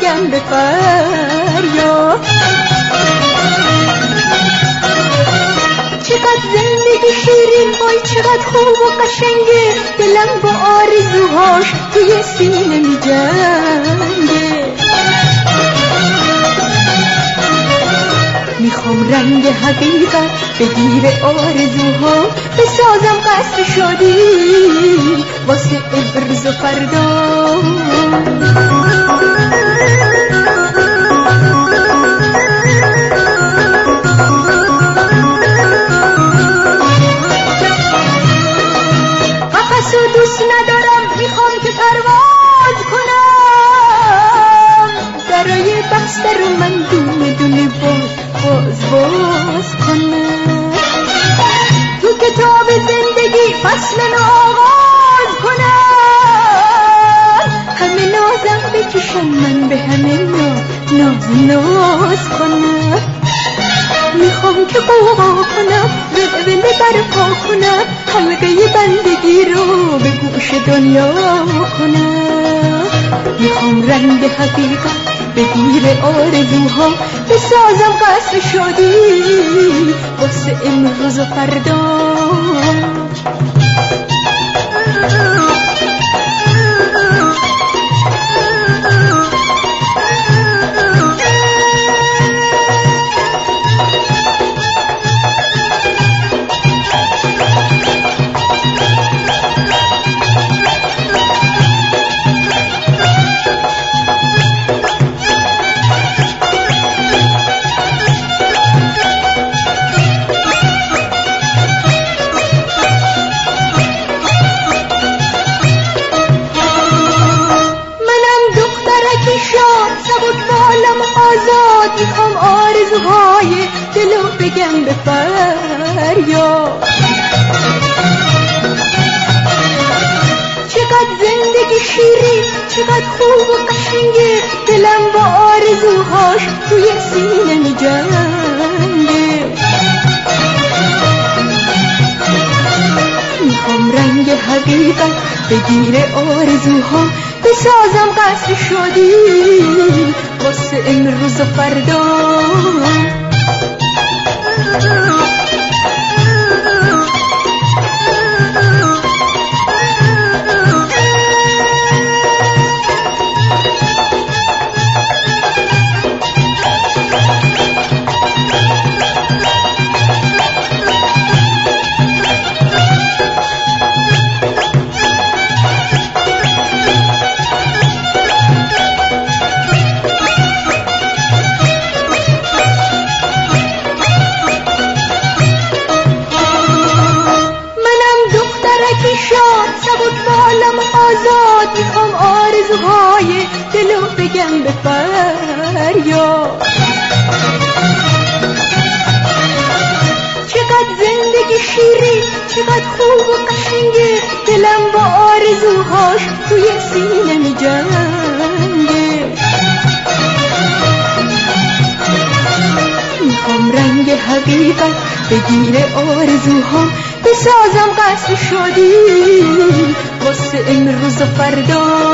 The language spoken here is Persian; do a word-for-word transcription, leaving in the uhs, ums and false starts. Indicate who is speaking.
Speaker 1: بگم به فریاد. چقدر زندگی شیرین، وای چقدر خوب و قشنگه، دلم با آرزوهاش توی سینه می جنگه. میخوام رنگ حقیقت بگیره آرزوها، بسازم قصر شادی واسه امروز و فردا. قفسو دوست ندارم، میخوام که پرواز کنم، برای بستر من دونه دونه باز باز باز کنم. تو کتاب زندگی فصل نو آغاز کنم، همه نازم بکشن من به همه ناز ناز ناز کنم. میخوام که قوقا کنم، ولوله برپا کنم، حلقه بندگی رو به گوش دنیا کنم. میخوام رنگ حقیقت بگیره آرزوها، بسازم قصر شادی واسه امروز و فردا. میخوام آرزوهای دلو بگم به فریاد. چقدر زندگی شیرین، چقدر خوب و قشنگه، دلم با آرزوهاش توی سینه می جنگه. میخوام رنگ حقیقت بگیره آرزوها، بسازم قصر شادی واسه امروز و فردا. میخوام آرزوهای دلو بگم به فریاد. چقدر زندگی شیرین، چقدر خوب و قشنگه، دلم با آرزوهاش توی سینه می جنگه. میخوام رنگ حقیقت بگیره آرزوها، بسازم قصر شادی واسه امروز و فردا.